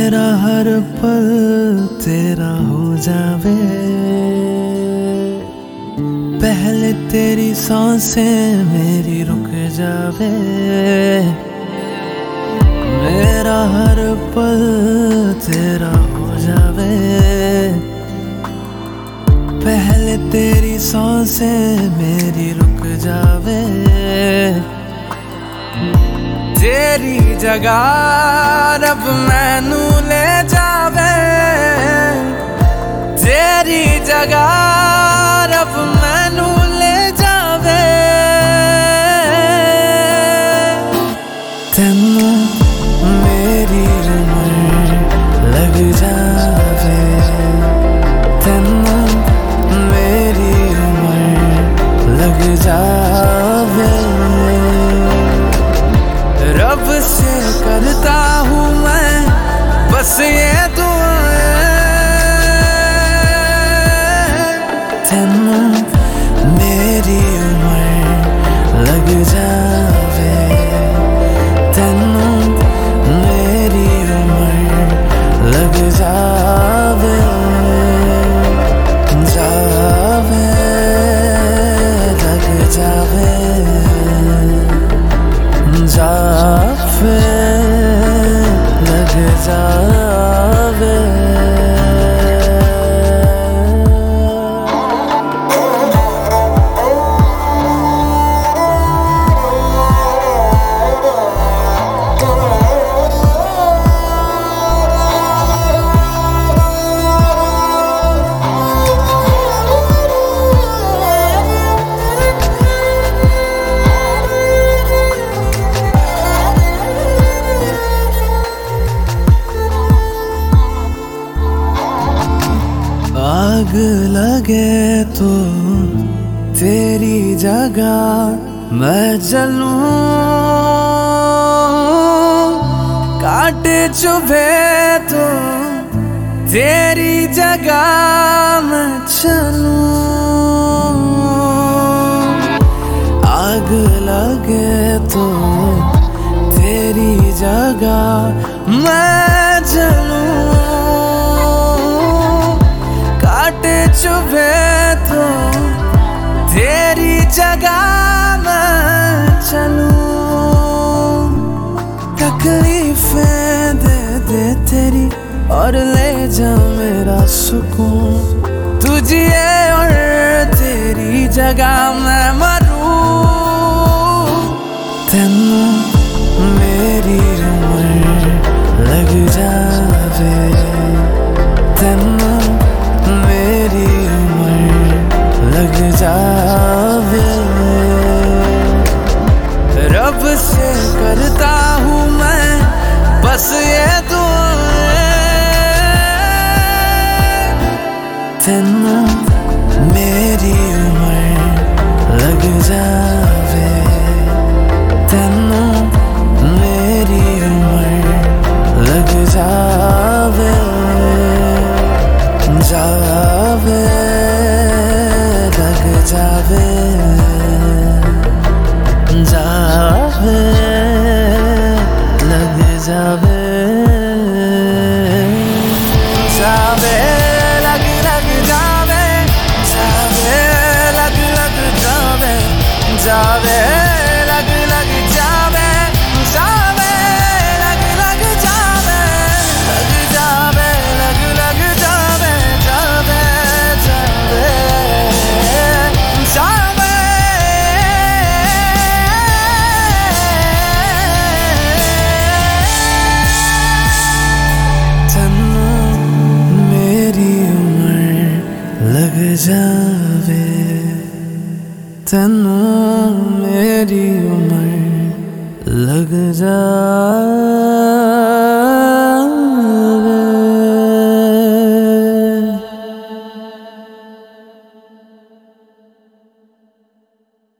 मेरा हर पल तेरा हो जावे, पहले तेरी सांसें मेरी रुक जावे। मेरा हर पल तेरा हो जावे, पहले तेरी सांसें मेरी रुक जावे। तेरी जगह रब मैनू ले जावे, तेरी जगह रब मैनू ले जावे। तेनू मेरी उम्र लग जावे, तेनू मेरी उम्र लग जावे। रब से करता हूँ मैं बस ये दुआएं, तेनू मेरी उम्र लग जावे, तेनू मेरी उम्र लग जावे। जावे लग जावे, जावे लग जावे। आग लगे तो तेरी जगह मैं जलूं, कांटे चुभे तो तेरी जगह मैं चलूं। आग लगे तो तेरी जगह मैं जलूं, चुभे तो तेरी जगह मैं चलूं। तकलीफें दे दे तेरी और ले जा मेरा सुकून, तुझे और तेरी जगह मैं मरूं। तेनू मेरी उम्र लग जावे, तेनू मेरी उम्र लग जावे। रब से करता हूँ मैं बस ये दुआएं, तेनू मेरी उम्र लग जावे, तेनू मेरी उम्र लग जावे। जावे लग जावे, जावे लग जावे, जावे लग जावे, जावे लग जावे, जावे लग जावे, जावे लग जावे, लग जावे लग जावे, जावे जावे जावे। तेनू मेरी उम्र लग जावे, तेनू मेरी उम्र लग जावे।